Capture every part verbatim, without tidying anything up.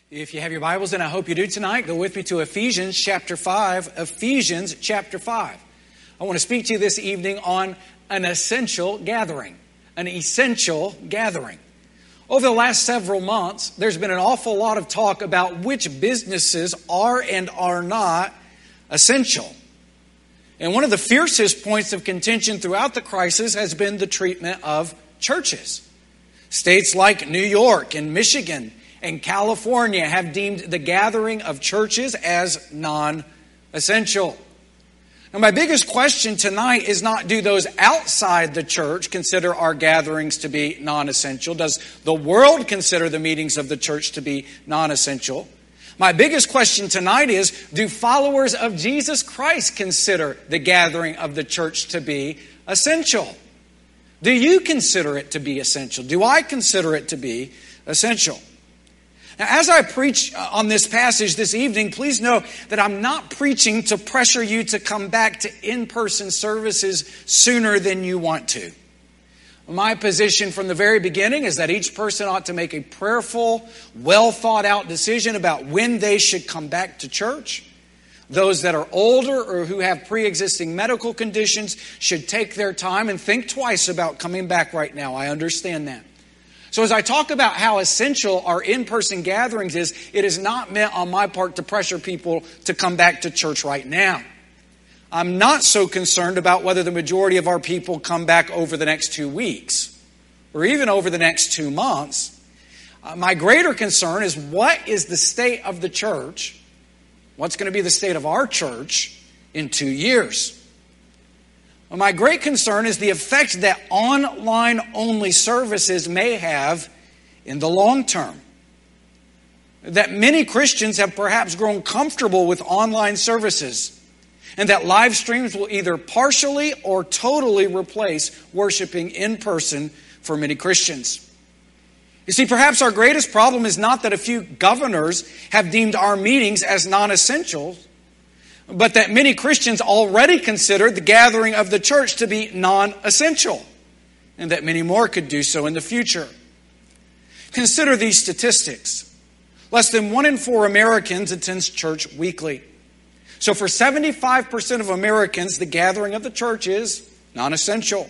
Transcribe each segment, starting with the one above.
If you have your Bibles, and I hope you do tonight, go with me to Ephesians chapter five. Ephesians chapter five. I want to speak to you this evening on an essential gathering. An essential gathering. Over the last several months, there's been an awful lot of talk about which businesses are and are not essential. And one of the fiercest points of contention throughout the crisis has been the treatment of churches. States like New York and Michigan and California have deemed the gathering of churches as non-essential. Now, my biggest question tonight is not, do those outside the church consider our gatherings to be non-essential? Does the world consider the meetings of the church to be non-essential? My biggest question tonight is, do followers of Jesus Christ consider the gathering of the church to be essential? Do you consider it to be essential? Do I consider it to be essential? Now, as I preach on this passage this evening, please know that I'm not preaching to pressure you to come back to in-person services sooner than you want to. My position from the very beginning is that each person ought to make a prayerful, well-thought-out decision about when they should come back to church. Those that are older or who have pre-existing medical conditions should take their time and think twice about coming back right now. I understand that. So as I talk about how essential our in-person gatherings is, it is not meant on my part to pressure people to come back to church right now. I'm not so concerned about whether the majority of our people come back over the next two weeks or even over the next two months. Uh, my greater concern is, what is the state of the church? What's going to be the state of our church in two years? Well, my great concern is the effect that online-only services may have in the long term. That many Christians have perhaps grown comfortable with online services, and that live streams will either partially or totally replace worshiping in person for many Christians. You see, perhaps our greatest problem is not that a few governors have deemed our meetings as non-essential, but that many Christians already consider the gathering of the church to be non-essential, and that many more could do so in the future. Consider these statistics. Less than one in four Americans attends church weekly. So for seventy-five percent of Americans, the gathering of the church is non-essential.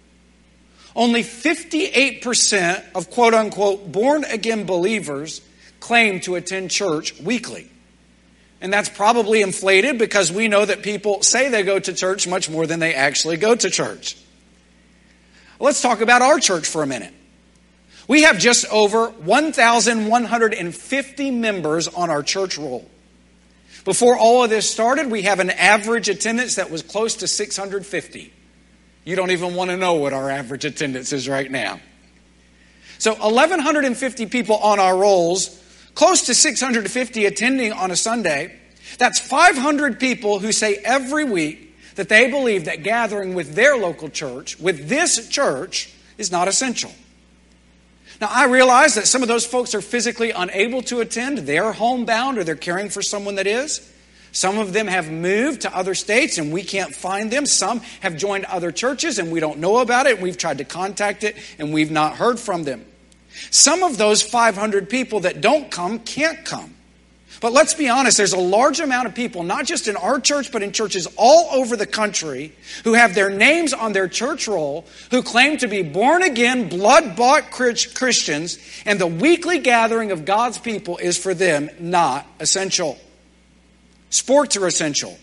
Only fifty-eight percent of quote-unquote born-again believers claim to attend church weekly. And that's probably inflated because we know that people say they go to church much more than they actually go to church. Let's talk about our church for a minute. We have just over one thousand one hundred fifty members on our church roll. Before all of this started, we have an average attendance that was close to six hundred fifty. You don't even want to know what our average attendance is right now. So eleven fifty people on our rolls, close to six hundred fifty attending on a Sunday. That's five hundred people who say every week that they believe that gathering with their local church, with this church, is not essential. Now, I realize that some of those folks are physically unable to attend. They're homebound or they're caring for someone that is. Some of them have moved to other states and we can't find them. Some have joined other churches and we don't know about it. We've tried to contact it and we've not heard from them. Some of those five hundred people that don't come can't come. But let's be honest, there's a large amount of people, not just in our church, but in churches all over the country, who have their names on their church roll, who claim to be born-again, blood-bought Christians, and the weekly gathering of God's people is for them not essential. Sports are essential.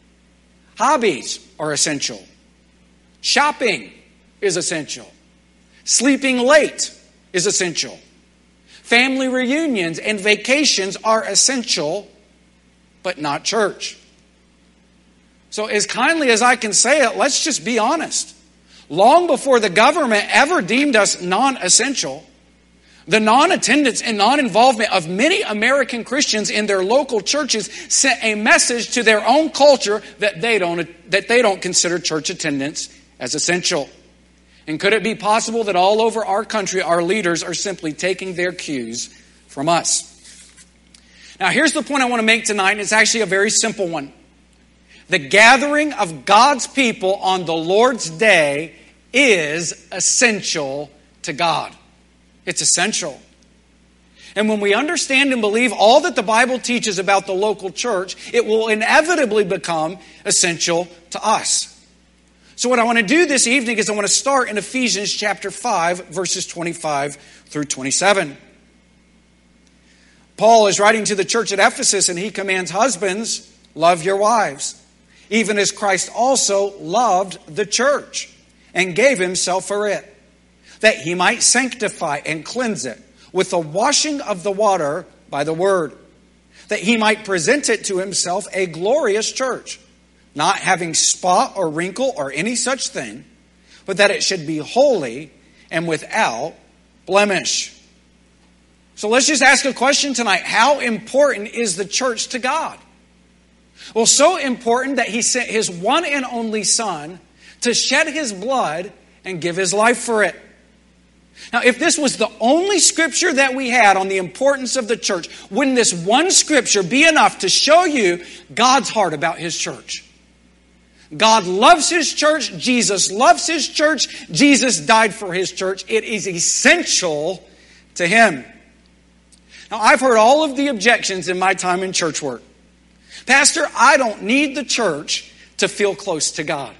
Hobbies are essential. Shopping is essential. Sleeping late is essential. Family reunions and vacations are essential, but not church. So as kindly as I can say it, let's just be honest. Long before the government ever deemed us non-essential, the non-attendance and non-involvement of many American Christians in their local churches sent a message to their own culture that they don't, that they don't consider church attendance as essential. And could it be possible that all over our country, our leaders are simply taking their cues from us? Now, here's the point I want to make tonight, and it's actually a very simple one. The gathering of God's people on the Lord's day is essential to God. It's essential. And when we understand and believe all that the Bible teaches about the local church, it will inevitably become essential to us. So what I want to do this evening is I want to start in Ephesians chapter five, verses twenty-five through twenty-seven. Paul is writing to the church at Ephesus, and he commands husbands, love your wives, even as Christ also loved the church and gave himself for it, that he might sanctify and cleanse it with the washing of the water by the word, that he might present it to himself a glorious church, not having spot or wrinkle or any such thing, but that it should be holy and without blemish. So let's just ask a question tonight. How important is the church to God? Well, so important that he sent his one and only Son to shed his blood and give his life for it. Now, if this was the only scripture that we had on the importance of the church, wouldn't this one scripture be enough to show you God's heart about his church? God loves his church. Jesus loves his church. Jesus died for his church. It is essential to him. Now, I've heard all of the objections in my time in church work. Pastor, I don't need the church to feel close to God.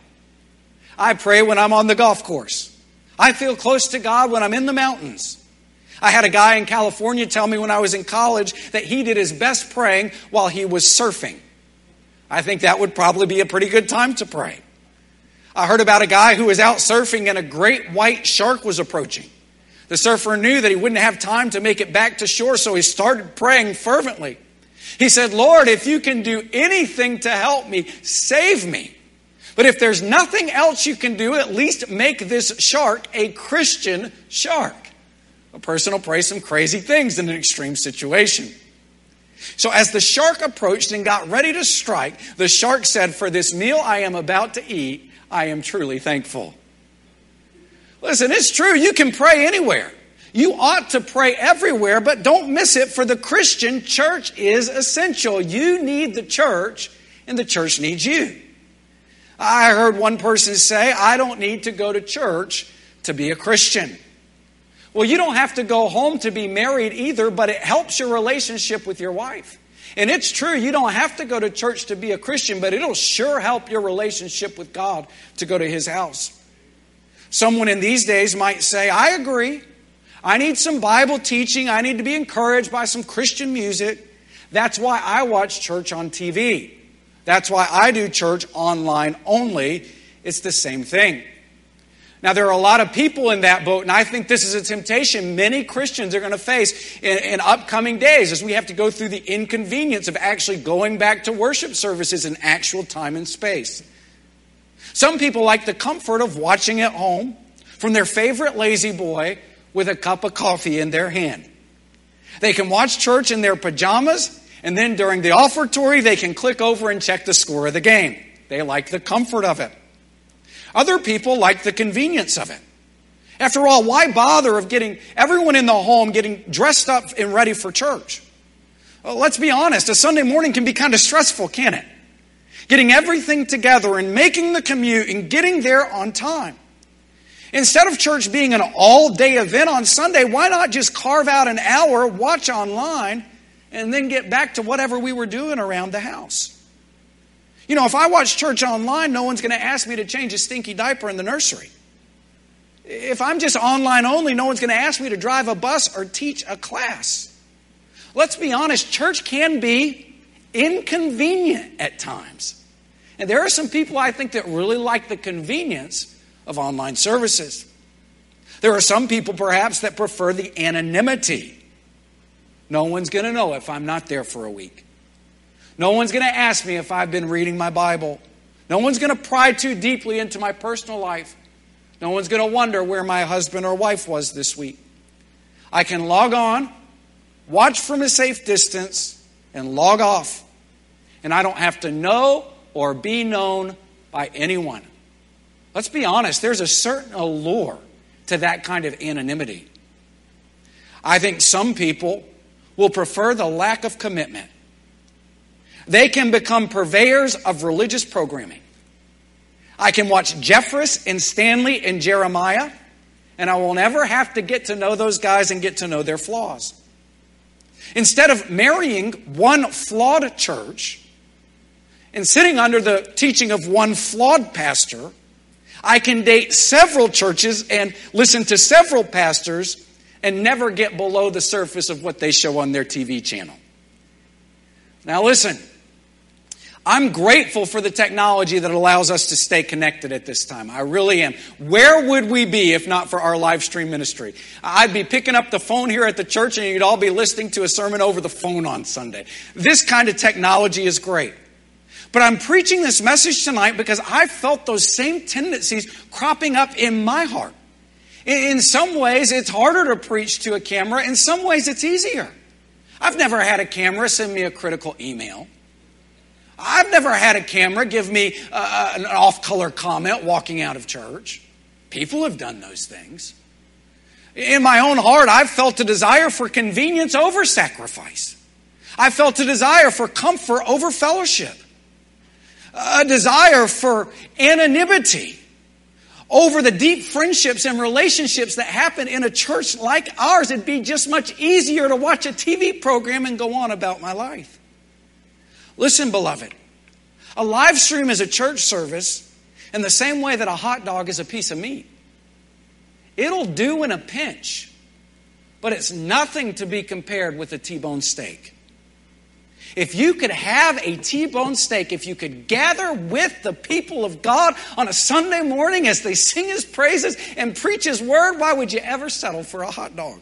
I pray when I'm on the golf course. I feel close to God when I'm in the mountains. I had a guy in California tell me when I was in college that he did his best praying while he was surfing. I think that would probably be a pretty good time to pray. I heard about a guy who was out surfing and a great white shark was approaching. The surfer knew that he wouldn't have time to make it back to shore, so he started praying fervently. He said, Lord, if you can do anything to help me, save me. But if there's nothing else you can do, at least make this shark a Christian shark. A person will pray some crazy things in an extreme situation. So as the shark approached and got ready to strike, the shark said, for this meal I am about to eat, I am truly thankful. Listen, it's true. You can pray anywhere. You ought to pray everywhere, but don't miss it, for the Christian church is essential. You need the church, and the church needs you. I heard one person say, I don't need to go to church to be a Christian. Well, you don't have to go home to be married either, but it helps your relationship with your wife. And it's true, you don't have to go to church to be a Christian, but it'll sure help your relationship with God to go to his house. Someone in these days might say, I agree. I need some Bible teaching. I need to be encouraged by some Christian music. That's why I watch church on T V. That's why I do church online only. It's the same thing. Now, there are a lot of people in that boat, and I think this is a temptation many Christians are going to face in, in upcoming days as we have to go through the inconvenience of actually going back to worship services in actual time and space. Some people like the comfort of watching at home from their favorite lazy boy with a cup of coffee in their hand. They can watch church in their pajamas, and then during the offertory, they can click over and check the score of the game. They like the comfort of it. Other people like the convenience of it. After all, why bother of getting everyone in the home getting dressed up and ready for church? Well, let's be honest, a Sunday morning can be kind of stressful, can't it? Getting everything together and making the commute and getting there on time. Instead of church being an all-day event on Sunday, why not just carve out an hour, watch online, and then get back to whatever we were doing around the house? You know, if I watch church online, no one's going to ask me to change a stinky diaper in the nursery. If I'm just online only, no one's going to ask me to drive a bus or teach a class. Let's be honest, church can be inconvenient at times. And there are some people I think that really like the convenience of online services. There are some people perhaps that prefer the anonymity. No one's going to know if I'm not there for a week. No one's going to ask me if I've been reading my Bible. No one's going to pry too deeply into my personal life. No one's going to wonder where my husband or wife was this week. I can log on, watch from a safe distance, and log off. And I don't have to know or be known by anyone. Let's be honest, there's a certain allure to that kind of anonymity. I think some people will prefer the lack of commitment. They can become purveyors of religious programming. I can watch Jeffress and Stanley and Jeremiah, and I will never have to get to know those guys and get to know their flaws. Instead of marrying one flawed church and sitting under the teaching of one flawed pastor, I can date several churches and listen to several pastors and never get below the surface of what they show on their T V channel. Now listen, I'm grateful for the technology that allows us to stay connected at this time. I really am. Where would we be if not for our live stream ministry? I'd be picking up the phone here at the church and you'd all be listening to a sermon over the phone on Sunday. This kind of technology is great. But I'm preaching this message tonight because I felt those same tendencies cropping up in my heart. In some ways, it's harder to preach to a camera. In some ways, it's easier. I've never had a camera send me a critical email. I've never had a camera give me uh, an off-color comment walking out of church. People have done those things. In my own heart, I've felt a desire for convenience over sacrifice. I felt a desire for comfort over fellowship. A desire for anonymity over the deep friendships and relationships that happen in a church like ours. It'd be just much easier to watch a T V program and go on about my life. Listen, beloved, a live stream is a church service in the same way that a hot dog is a piece of meat. It'll do in a pinch, but it's nothing to be compared with a T-bone steak. If you could have a T-bone steak, if you could gather with the people of God on a Sunday morning as they sing His praises and preach His word, why would you ever settle for a hot dog?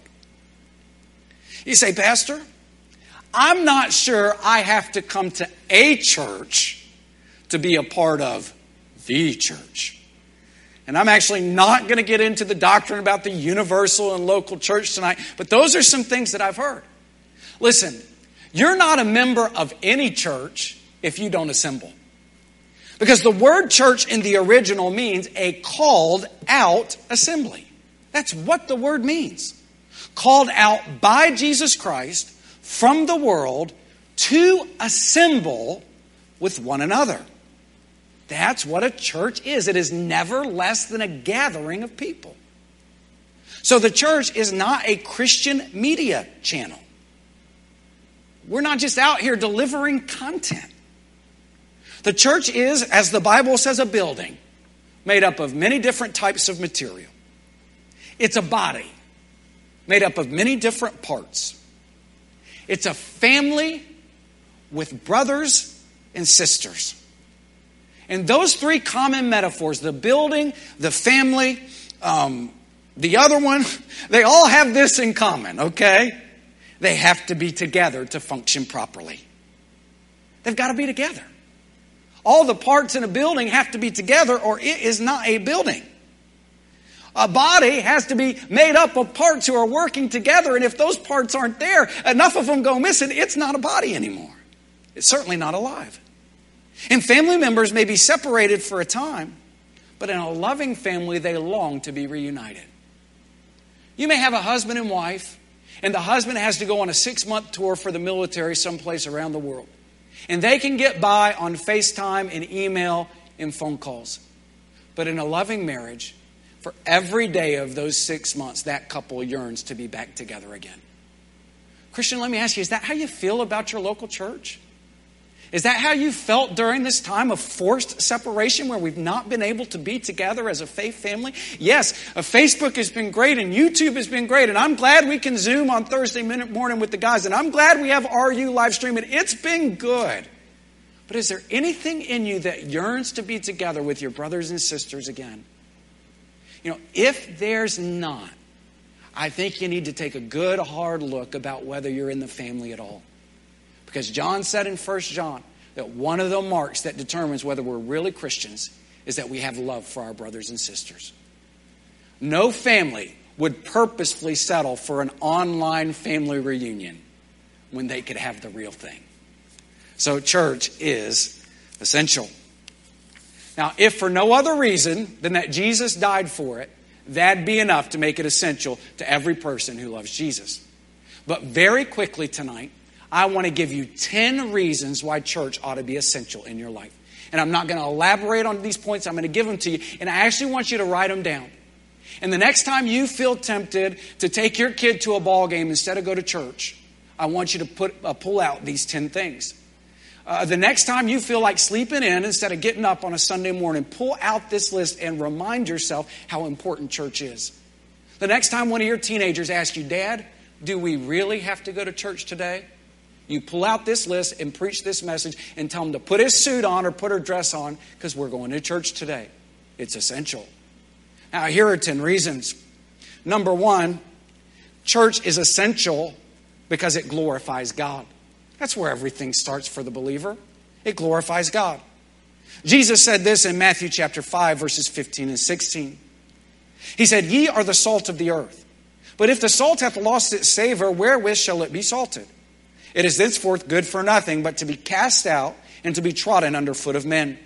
You say, Pastor, I'm not sure I have to come to a church to be a part of the church. And I'm actually not going to get into the doctrine about the universal and local church tonight, but those are some things that I've heard. Listen, you're not a member of any church if you don't assemble. Because the word church in the original means a called out assembly. That's what the word means. Called out by Jesus Christ from the world to assemble with one another. That's what a church is. It is never less than a gathering of people. So the church is not a Christian media channel. We're not just out here delivering content. The church is, as the Bible says, a building made up of many different types of material. It's a body made up of many different parts. It's a family with brothers and sisters. And those three common metaphors, the building, the family, um, the other one, they all have this in common, okay? They have to be together to function properly. They've got to be together. All the parts in a building have to be together or it is not a building. A body has to be made up of parts who are working together, and if those parts aren't there, enough of them go missing, it's not a body anymore. It's certainly not alive. And family members may be separated for a time, but in a loving family, they long to be reunited. You may have a husband and wife, and the husband has to go on a six-month tour for the military someplace around the world. And they can get by on FaceTime and email and phone calls. But in a loving marriage, for every day of those six months, that couple yearns to be back together again. Christian, let me ask you, is that how you feel about your local church? Is that how you felt during this time of forced separation where we've not been able to be together as a faith family? Yes, Facebook has been great and YouTube has been great, and I'm glad we can Zoom on Thursday morning with the guys, and I'm glad we have R U live stream, and it's been good. But is there anything in you that yearns to be together with your brothers and sisters again? You know, if there's not, I think you need to take a good hard look about whether you're in the family at all. Because John said in First John that one of the marks that determines whether we're really Christians is that we have love for our brothers and sisters. No family would purposefully settle for an online family reunion when they could have the real thing. So church is essential. Now, if for no other reason than that Jesus died for it, that'd be enough to make it essential to every person who loves Jesus. But very quickly tonight, I want to give you ten reasons why church ought to be essential in your life. And I'm not going to elaborate on these points. I'm going to give them to you. And I actually want you to write them down. And the next time you feel tempted to take your kid to a ball game instead of go to church, I want you to put uh, pull out these ten things. Uh, the next time you feel like sleeping in instead of getting up on a Sunday morning, pull out this list and remind yourself how important church is. The next time one of your teenagers asks you, Dad, do we really have to go to church today? You pull out this list and preach this message and tell them to put his suit on or put her dress on because we're going to church today. It's essential. Now, here are ten reasons. Number one, church is essential because it glorifies God. That's where everything starts for the believer. It glorifies God. Jesus said this in Matthew chapter five, verses fifteen and sixteen. He said, Ye are the salt of the earth. But if the salt hath lost its savor, wherewith shall it be salted? It is thenceforth good for nothing, but to be cast out and to be trodden under foot of men.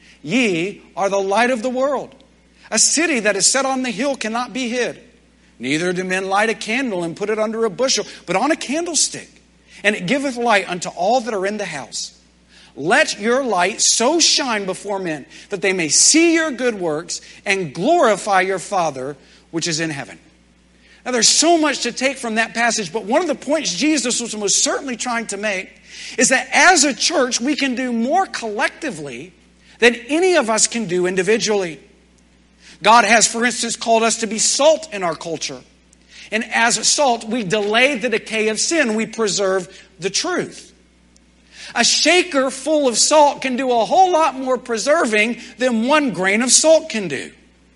Ye are the light of the world. A city that is set on the hill cannot be hid. Neither do men light a candle and put it under a bushel, but on a candlestick. And it giveth light unto all that are in the house. Let your light so shine before men that they may see your good works and glorify your Father which is in heaven. Now there's so much to take from that passage, but one of the points Jesus was most certainly trying to make is that as a church we can do more collectively than any of us can do individually. God has, for instance, called us to be salt in our culture. And as salt, we delay the decay of sin. We preserve the truth. A shaker full of salt can do a whole lot more preserving than one grain of salt can do.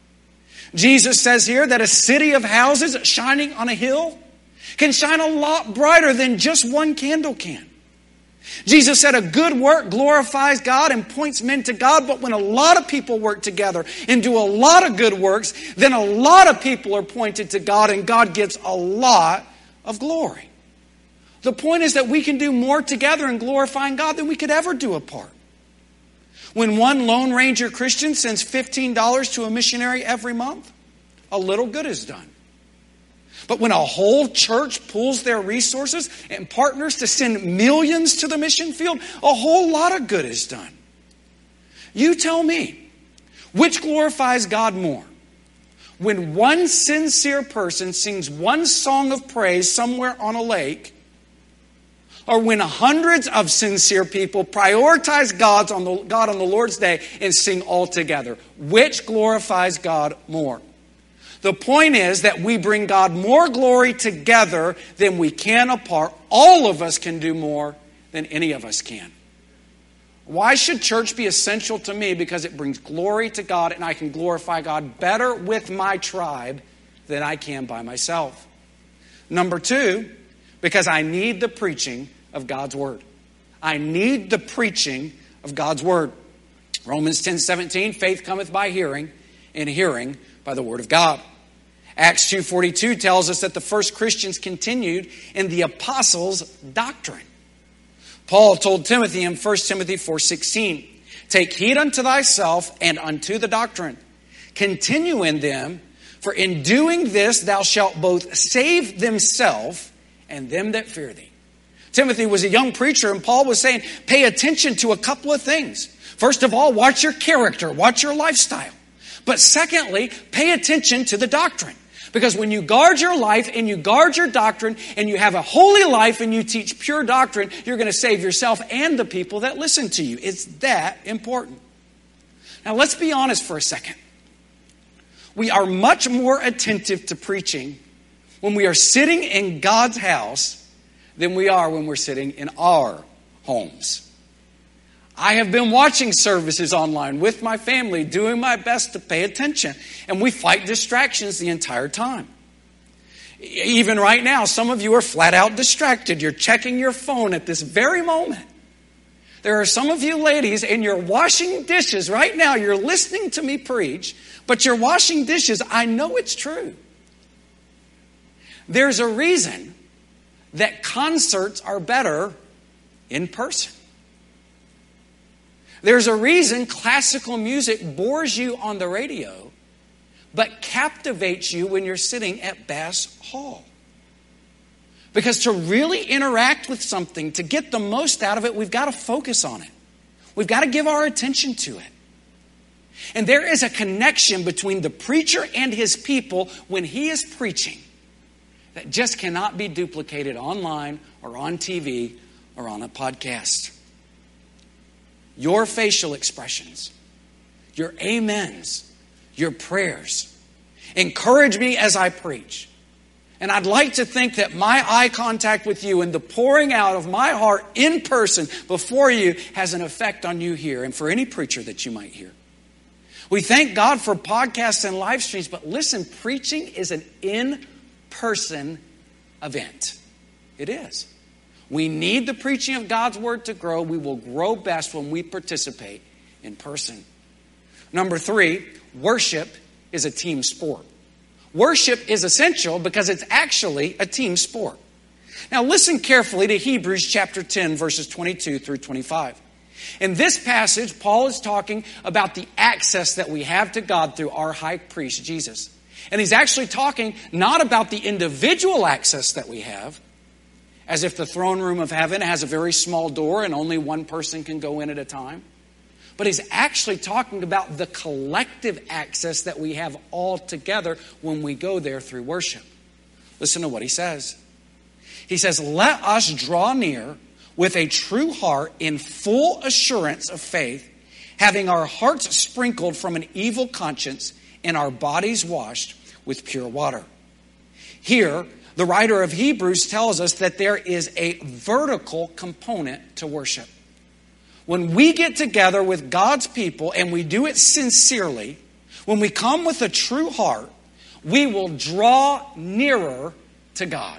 Jesus says here that a city of houses shining on a hill can shine a lot brighter than just one candle can. Jesus said a good work glorifies God and points men to God, but when a lot of people work together and do a lot of good works, then a lot of people are pointed to God and God gets a lot of glory. The point is that we can do more together in glorifying God than we could ever do apart. When one Lone Ranger Christian sends fifteen dollars to a missionary every month, a little good is done. But when a whole church pools their resources and partners to send millions to the mission field, a whole lot of good is done. You tell me, which glorifies God more? When one sincere person sings one song of praise somewhere on a lake, or when hundreds of sincere people prioritize God's on the, God on the Lord's Day and sing all together? Which glorifies God more? The point is that we bring God more glory together than we can apart. All of us can do more than any of us can. Why should church be essential to me? Because it brings glory to God and I can glorify God better with my tribe than I can by myself. Number two, because I need the preaching of God's Word. I need the preaching of God's Word. Romans ten seventeen, faith cometh by hearing, and hearing by the Word of God. Acts two forty-two tells us that the first Christians continued in the apostles' doctrine. Paul told Timothy in First Timothy four sixteen, take heed unto thyself and unto the doctrine. Continue in them, for in doing this thou shalt both save thyself and them that fear thee. Timothy was a young preacher, and Paul was saying, pay attention to a couple of things. First of all, watch your character, watch your lifestyle. But secondly, pay attention to the doctrine. Because when you guard your life and you guard your doctrine and you have a holy life and you teach pure doctrine, you're going to save yourself and the people that listen to you. It's that important. Now let's be honest for a second. We are much more attentive to preaching when we are sitting in God's house than we are when we're sitting in our homes. I have been watching services online with my family, doing my best to pay attention. And we fight distractions the entire time. Even right now, some of you are flat out distracted. You're checking your phone at this very moment. There are some of you ladies, and you're washing dishes right now. You're listening to me preach, but you're washing dishes. I know it's true. There's a reason that concerts are better in person. There's a reason classical music bores you on the radio, but captivates you when you're sitting at Bass Hall. Because to really interact with something, to get the most out of it, we've got to focus on it. We've got to give our attention to it. And there is a connection between the preacher and his people when he is preaching. that just cannot be duplicated online or on T V or on a podcast. Your facial expressions, your amens, your prayers encourage me as I preach. And I'd like to think that my eye contact with you and the pouring out of my heart in person before you has an effect on you here and for any preacher that you might hear. We thank God for podcasts and live streams, but listen, preaching is an in-person event. It is. We need the preaching of God's word to grow. We will grow best when we participate in person. Number three, worship is a team sport. Worship is essential because it's actually a team sport. Now listen carefully to Hebrews chapter ten, verses twenty-two through twenty-five. In this passage, Paul is talking about the access that we have to God through our high priest, Jesus. And he's actually talking not about the individual access that we have, as if the throne room of heaven has a very small door and only one person can go in at a time. But he's actually talking about the collective access that we have all together when we go there through worship. Listen to what he says. He says, "Let us draw near with a true heart in full assurance of faith, having our hearts sprinkled from an evil conscience and our bodies washed with pure water." Here, the writer of Hebrews tells us that there is a vertical component to worship. When we get together with God's people and we do it sincerely, when we come with a true heart, we will draw nearer to God.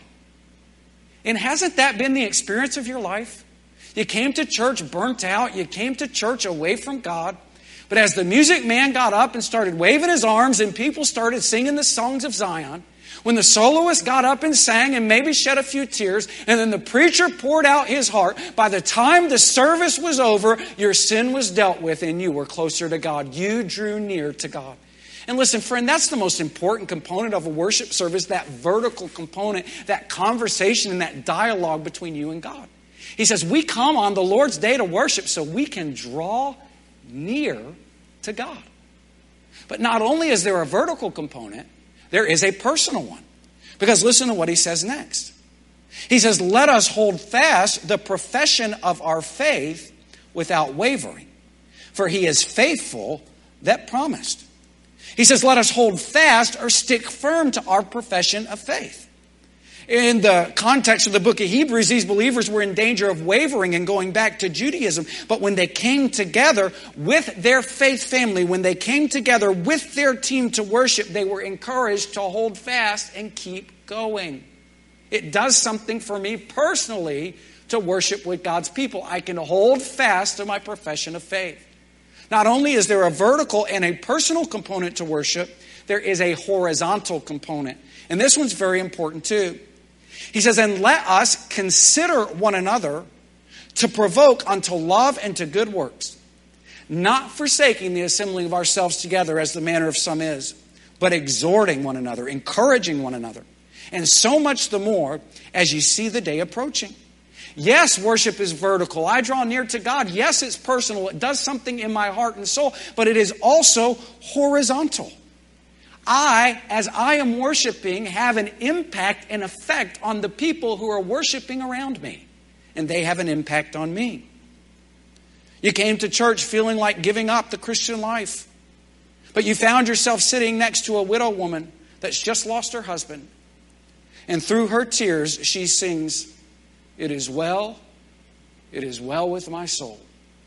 And hasn't that been the experience of your life? You came to church burnt out. You came to church away from God. But as the music man got up and started waving his arms and people started singing the songs of Zion, when the soloist got up and sang and maybe shed a few tears, and then the preacher poured out his heart, by the time the service was over, your sin was dealt with and you were closer to God. You drew near to God. And listen, friend, that's the most important component of a worship service, that vertical component, that conversation and that dialogue between you and God. He says, we come on the Lord's day to worship so we can draw near to God. But not only is there a vertical component, there is a personal one. Because listen to what he says next. He says, "Let us hold fast the profession of our faith without wavering, for he is faithful that promised." He says, let us hold fast or stick firm to our profession of faith. In the context of the book of Hebrews, these believers were in danger of wavering and going back to Judaism. But when they came together with their faith family, when they came together with their team to worship, they were encouraged to hold fast and keep going. It does something for me personally to worship with God's people. I can hold fast to my profession of faith. Not only is there a vertical and a personal component to worship, there is a horizontal component. And this one's very important too. He says, "And let us consider one another to provoke unto love and to good works, not forsaking the assembling of ourselves together as the manner of some is, but exhorting one another, encouraging one another, and so much the more as you see the day approaching." Yes, worship is vertical. I draw near to God. Yes, it's personal. It does something in my heart and soul, but it is also horizontal. I, as I am worshiping, have an impact and effect on the people who are worshiping around me. And they have an impact on me. You came to church feeling like giving up the Christian life. But you found yourself sitting next to a widow woman that's just lost her husband. And through her tears, she sings, "It is well, it is well with my soul."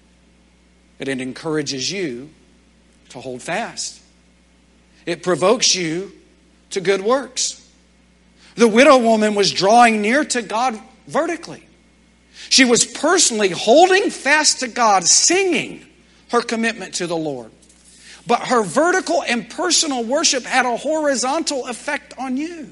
And it encourages you to hold fast. It provokes you to good works. The widow woman was drawing near to God vertically. She was personally holding fast to God, singing her commitment to the Lord. But her vertical and personal worship had a horizontal effect on you.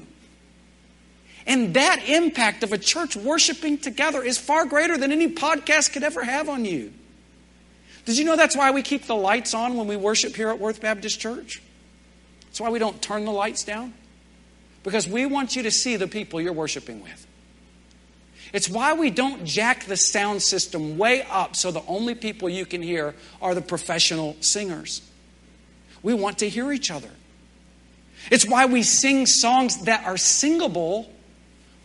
And that impact of a church worshiping together is far greater than any podcast could ever have on you. Did you know that's why we keep the lights on when we worship here at Worth Baptist Church? That's why we don't turn the lights down. Because we want you to see the people you're worshiping with. It's why we don't jack the sound system way up so the only people you can hear are the professional singers. We want to hear each other. It's why we sing songs that are singable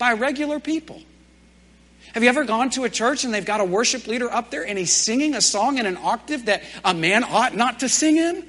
by regular people. Have you ever gone to a church and they've got a worship leader up there and he's singing a song in an octave that a man ought not to sing in?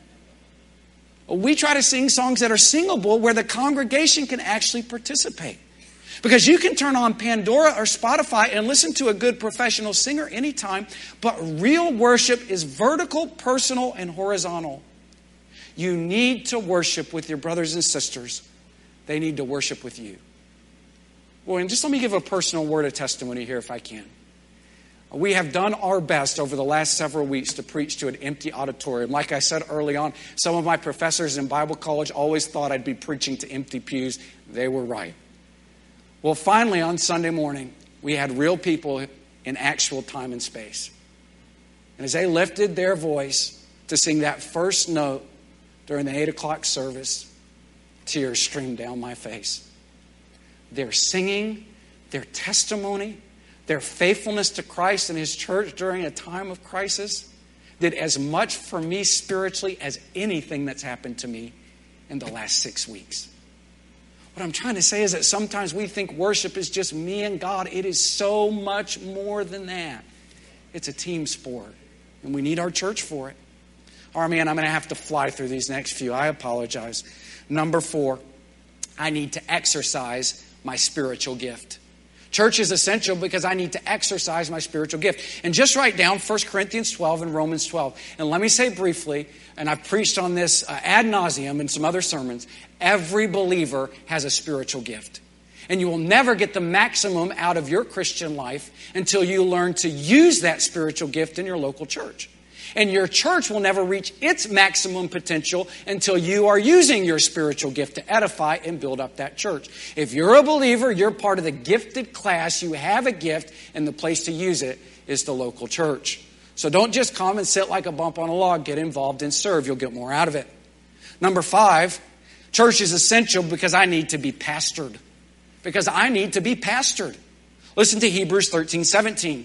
We try to sing songs that are singable where the congregation can actually participate. Because you can turn on Pandora or Spotify and listen to a good professional singer anytime, but real worship is vertical, personal, and horizontal. You need to worship with your brothers and sisters. They need to worship with you. Well, and just let me give a personal word of testimony here if I can. We have done our best over the last several weeks to preach to an empty auditorium. Like I said early on, some of my professors in Bible college always thought I'd be preaching to empty pews. They were right. Well, finally on Sunday morning, we had real people in actual time and space. And as they lifted their voice to sing that first note during the eight o'clock service, tears streamed down my face. Their singing, their testimony, their faithfulness to Christ and His church during a time of crisis did as much for me spiritually as anything that's happened to me in the last six weeks. What I'm trying to say is that sometimes we think worship is just me and God. It is so much more than that. It's a team sport, and we need our church for it. All right, man, I'm going to have to fly through these next few. I apologize. Number four, I need to exercise my spiritual gift. Church is essential because I need to exercise my spiritual gift. And just write down First Corinthians twelve and Romans twelve. And let me say briefly, and I've preached on this uh, ad nauseum in some other sermons, every believer has a spiritual gift. And you will never get the maximum out of your Christian life until you learn to use that spiritual gift in your local church. And your church will never reach its maximum potential until you are using your spiritual gift to edify and build up that church. If you're a believer, you're part of the gifted class. You have a gift, and the place to use it is the local church. So don't just come and sit like a bump on a log. Get involved and serve. You'll get more out of it. Number five, church is essential because I need to be pastored. Because I need to be pastored. Listen to Hebrews thirteen seventeen.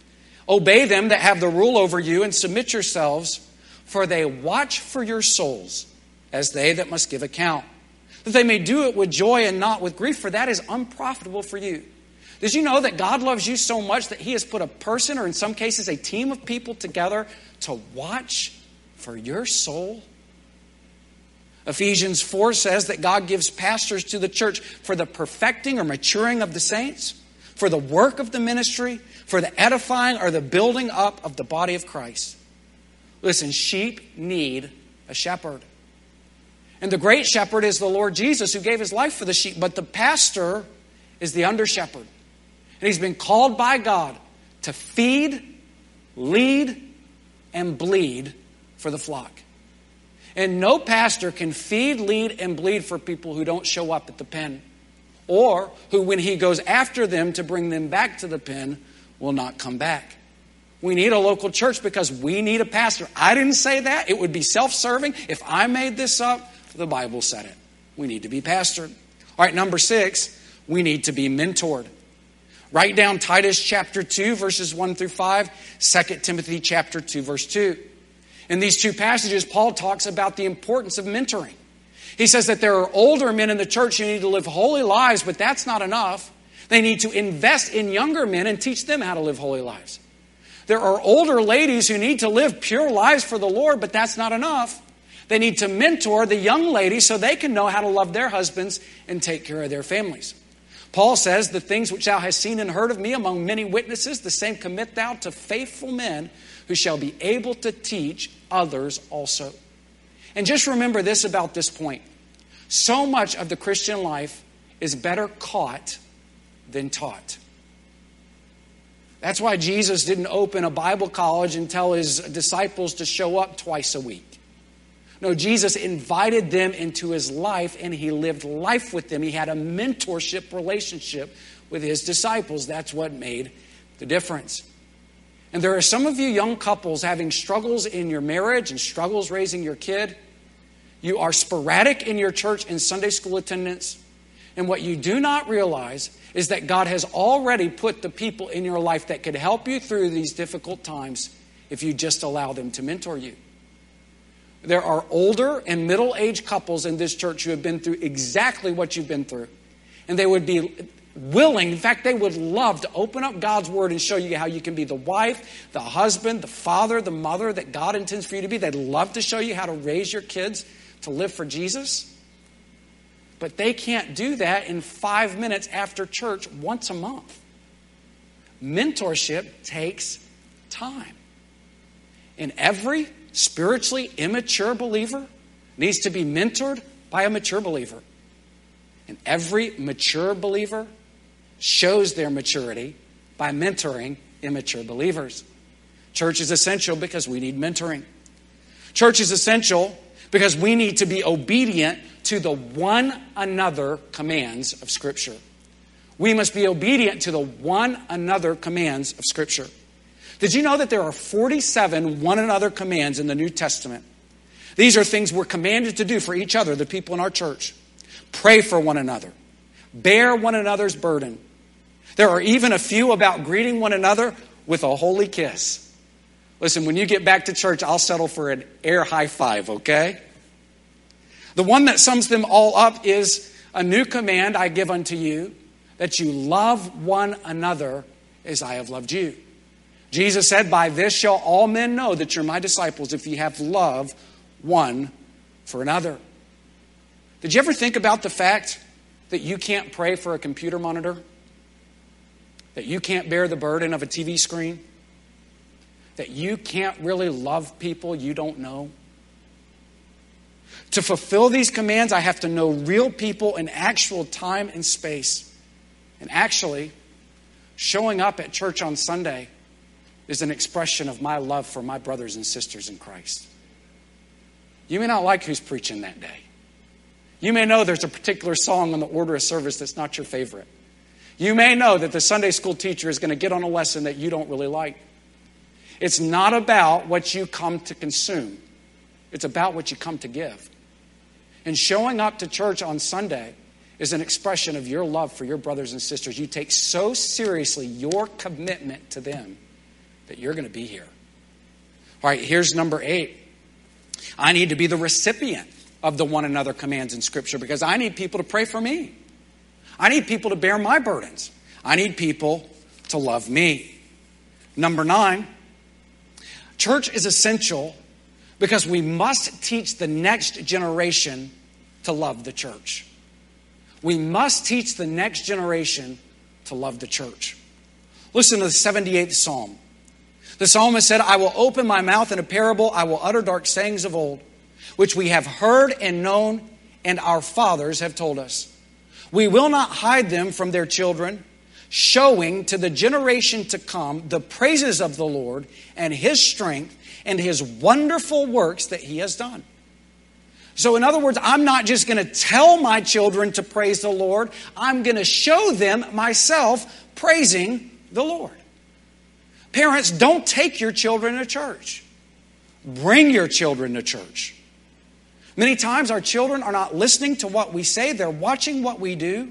Obey them that have the rule over you and submit yourselves, for they watch for your souls as they that must give account, that they may do it with joy and not with grief, for that is unprofitable for you. Did you know that God loves you so much that He has put a person, or in some cases a team of people together to watch for your soul? Ephesians four says that God gives pastors to the church for the perfecting or maturing of the saints, for the work of the ministry, for the edifying or the building up of the body of Christ. Listen, sheep need a shepherd. And the great shepherd is the Lord Jesus, who gave His life for the sheep. But the pastor is the under shepherd. And he's been called by God to feed, lead, and bleed for the flock. And no pastor can feed, lead, and bleed for people who don't show up at the pen, or who, when he goes after them to bring them back to the pen, will not come back. We need a local church because we need a pastor. I didn't say that. It would be self-serving. If I made this up, the Bible said it. We need to be pastored. All right, number six, we need to be mentored. Write down Titus chapter two, verses one through five, Second Timothy chapter two, verse two. In these two passages, Paul talks about the importance of mentoring. He says that there are older men in the church who need to live holy lives, but that's not enough. They need to invest in younger men and teach them how to live holy lives. There are older ladies who need to live pure lives for the Lord, but that's not enough. They need to mentor the young ladies so they can know how to love their husbands and take care of their families. Paul says, the things which thou hast seen and heard of me among many witnesses, the same commit thou to faithful men who shall be able to teach others also. And just remember this about this point. So much of the Christian life is better caught than taught. That's why Jesus didn't open a Bible college and tell His disciples to show up twice a week. No, Jesus invited them into His life and He lived life with them. He had a mentorship relationship with His disciples. That's what made the difference. And there are some of you young couples having struggles in your marriage and struggles raising your kid. You are sporadic in your church and Sunday school attendance. And what you do not realize is that God has already put the people in your life that could help you through these difficult times if you just allow them to mentor you. There are older and middle-aged couples in this church who have been through exactly what you've been through. And they would be willing, in fact, they would love to open up God's word and show you how you can be the wife, the husband, the father, the mother that God intends for you to be. They'd love to show you how to raise your kids to live for Jesus. But they can't do that in five minutes after church once a month. Mentorship takes time. And every spiritually immature believer needs to be mentored by a mature believer. And every mature believer shows their maturity by mentoring immature believers. Church is essential because we need mentoring. Church is essential because we need to be obedient to the one another commands of Scripture. We must be obedient to the one another commands of Scripture. Did you know that there are forty-seven one another commands in the New Testament? These are things we're commanded to do for each other, the people in our church. Pray for one another. Bear one another's burden. There are even a few about greeting one another with a holy kiss. Listen, when you get back to church, I'll settle for an air high five, okay? The one that sums them all up is a new command I give unto you, that you love one another as I have loved you. Jesus said, by this shall all men know that you're my disciples if you have love one for another. Did you ever think about the fact that you can't pray for a computer monitor? That you can't bear the burden of a T V screen? That you can't really love people you don't know? To fulfill these commands, I have to know real people in actual time and space. And actually, showing up at church on Sunday is an expression of my love for my brothers and sisters in Christ. You may not like who's preaching that day. You may know there's a particular song on the order of service that's not your favorite. You may know that the Sunday school teacher is going to get on a lesson that you don't really like. It's not about what you come to consume. It's about what you come to give. And showing up to church on Sunday is an expression of your love for your brothers and sisters. You take so seriously your commitment to them that you're going to be here. All right, here's number eight. I need to be the recipient of the one another commands in Scripture because I need people to pray for me. I need people to bear my burdens. I need people to love me. Number nine, church is essential because we must teach the next generation to love the church. We must teach the next generation to love the church. Listen to the seventy-eighth Psalm. The psalmist said, I will open my mouth in a parable. I will utter dark sayings of old, which we have heard and known, and our fathers have told us. We will not hide them from their children, showing to the generation to come the praises of the Lord and His strength and His wonderful works that He has done. So in other words, I'm not just going to tell my children to praise the Lord. I'm going to show them myself praising the Lord. Parents, don't take your children to church. Bring your children to church. Many times our children are not listening to what we say. They're watching what we do.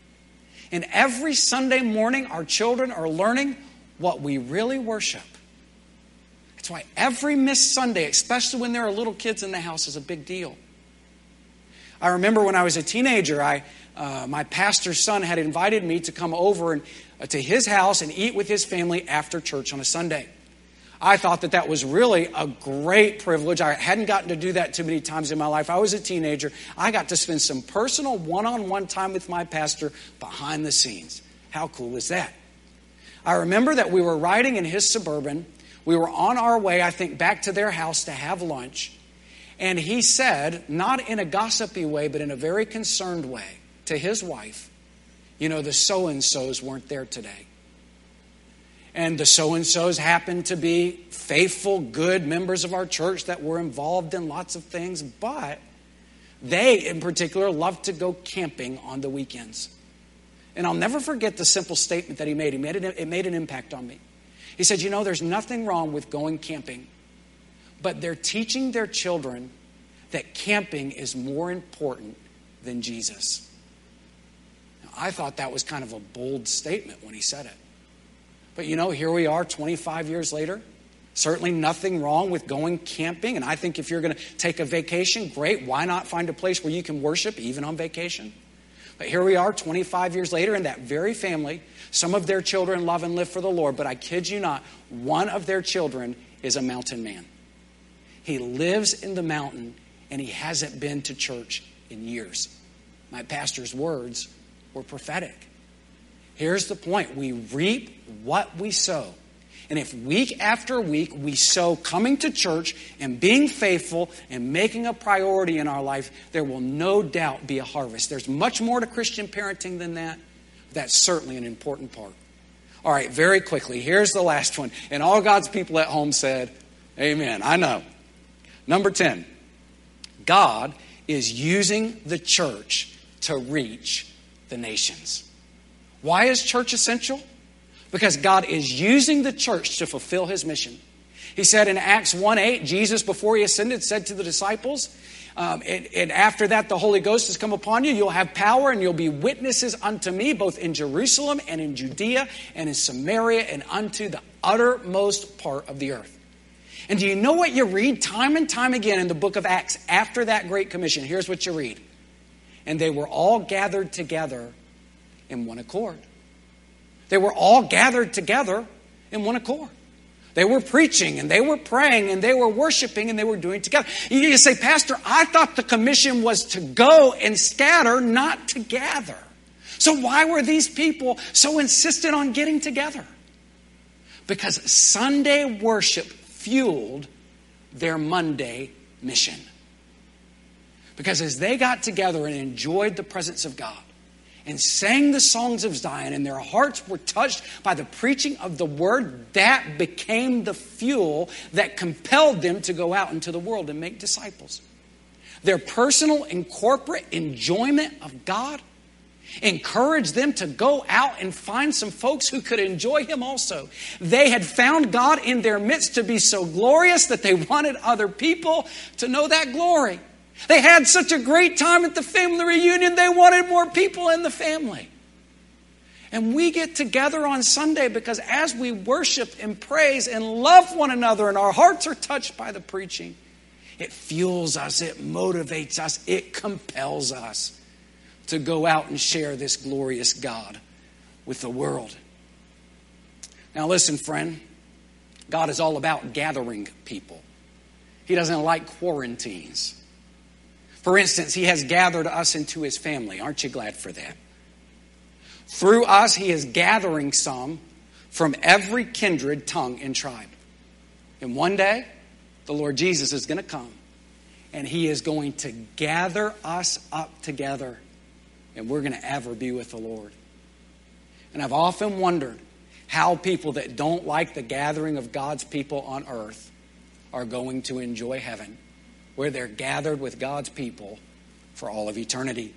And every Sunday morning, our children are learning what we really worship. That's why every missed Sunday, especially when there are little kids in the house, is a big deal. I remember when I was a teenager, I, uh, my pastor's son had invited me to come over and, uh, to his house and eat with his family after church on a Sunday. I thought that that was really a great privilege. I hadn't gotten to do that too many times in my life. I was a teenager. I got to spend some personal one-on-one time with my pastor behind the scenes. How cool was that? I remember that we were riding in his Suburban. We were on our way, I think, back to their house to have lunch. And he said, not in a gossipy way, but in a very concerned way, to his wife, you know, the so-and-sos weren't there today. And the so-and-sos happened to be faithful, good members of our church that were involved in lots of things, but they, in particular, loved to go camping on the weekends. And I'll never forget the simple statement that he made. He made it, it made an impact on me. He said, you know, there's nothing wrong with going camping, but they're teaching their children that camping is more important than Jesus. Now, I thought that was kind of a bold statement when he said it. But you know, here we are twenty-five years later. Certainly nothing wrong with going camping. And I think if you're going to take a vacation, great. Why not find a place where you can worship even on vacation? But here we are twenty-five years later in that very family. Some of their children love and live for the Lord, but I kid you not, one of their children is a mountain man. He lives in the mountain and he hasn't been to church in years. My pastor's words were prophetic. Here's the point. We reap what we sow. And if week after week we sow coming to church and being faithful and making a priority in our life, there will no doubt be a harvest. There's much more to Christian parenting than that. That's certainly an important part. All right, very quickly, here's the last one. And all God's people at home said, amen. I know. Number ten, God is using the church to reach the nations. Why is church essential? Because God is using the church to fulfill his mission. He said in Acts one eight, Jesus, before he ascended, said to the disciples, um, and, and after that the Holy Ghost has come upon you, you'll have power and you'll be witnesses unto me, both in Jerusalem and in Judea and in Samaria and unto the uttermost part of the earth. And do you know what you read time and time again in the book of Acts after that Great Commission? Here's what you read. And they were all gathered together in one accord. They were all gathered together in one accord. They were preaching and they were praying and they were worshiping and they were doing it together. You say, Pastor, I thought the commission was to go and scatter, not to gather. So why were these people so insistent on getting together? Because Sunday worship fueled their Monday mission. Because as they got together and enjoyed the presence of God and sang the songs of Zion and their hearts were touched by the preaching of the word, that became the fuel that compelled them to go out into the world and make disciples. Their personal and corporate enjoyment of God encouraged them to go out and find some folks who could enjoy him also. They had found God in their midst to be so glorious that they wanted other people to know that glory. They had such a great time at the family reunion, they wanted more people in the family. And we get together on Sunday because as we worship and praise and love one another and our hearts are touched by the preaching, it fuels us, it motivates us, it compels us to go out and share this glorious God with the world. Now listen, friend, God is all about gathering people. He doesn't like quarantines. For instance, he has gathered us into his family. Aren't you glad for that? Through us, he is gathering some from every kindred, tongue, and tribe. And one day, the Lord Jesus is going to come, and he is going to gather us up together, and we're going to ever be with the Lord. And I've often wondered how people that don't like the gathering of God's people on earth are going to enjoy heaven, where they're gathered with God's people for all of eternity.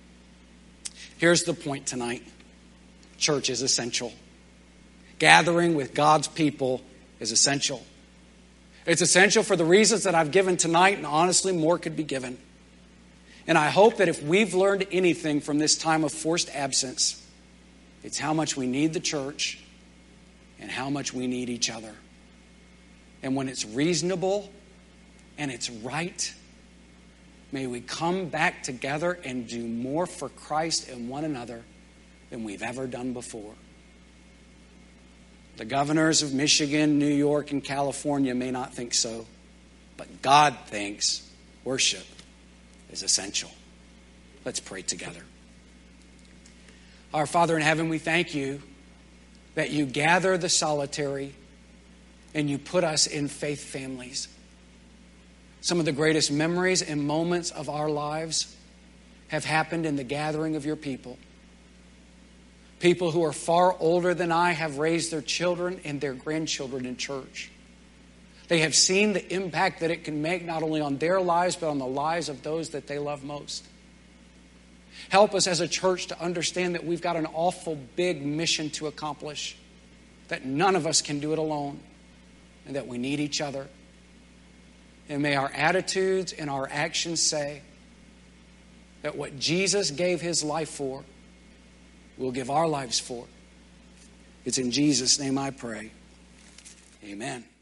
Here's the point tonight. Church is essential. Gathering with God's people is essential. It's essential for the reasons that I've given tonight, and honestly, more could be given. And I hope that if we've learned anything from this time of forced absence, it's how much we need the church and how much we need each other. And when it's reasonable and it's right, may we come back together and do more for Christ and one another than we've ever done before. The governors of Michigan, New York, and California may not think so, but God thinks worship is essential. Let's pray together. Our Father in heaven, we thank you that you gather the solitary and you put us in faith families. Some of the greatest memories and moments of our lives have happened in the gathering of your people. People who are far older than I have raised their children and their grandchildren in church. They have seen the impact that it can make not only on their lives, but on the lives of those that they love most. Help us as a church to understand that we've got an awful big mission to accomplish, that none of us can do it alone, and that we need each other. And may our attitudes and our actions say that what Jesus gave his life for, we'll give our lives for. It's in Jesus' name I pray. Amen.